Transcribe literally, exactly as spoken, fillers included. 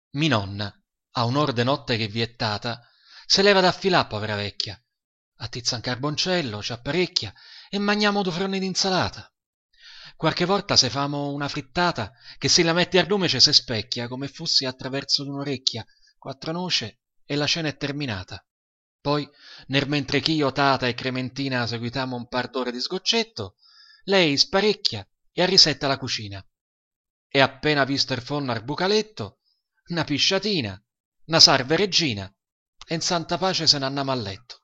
Mi nonna, a un'ora de notte che è vietata, se leva da affilà, povera vecchia. Attizza un carboncello, ci apparecchia e magniamo due fronni d'insalata. Qualche volta se famo una frittata che se la metti al lume ci se specchia come fossi attraverso d'un'orecchia, quattro noce e la cena è terminata. Poi, nel mentre ch'io, tata e Crementina seguitamo un par d'ore di sgoccetto, lei sparecchia e arrisetta la cucina. E appena visto il forno al bucaletto, una pisciatina, una salve regina, e in santa pace se n'annama a letto.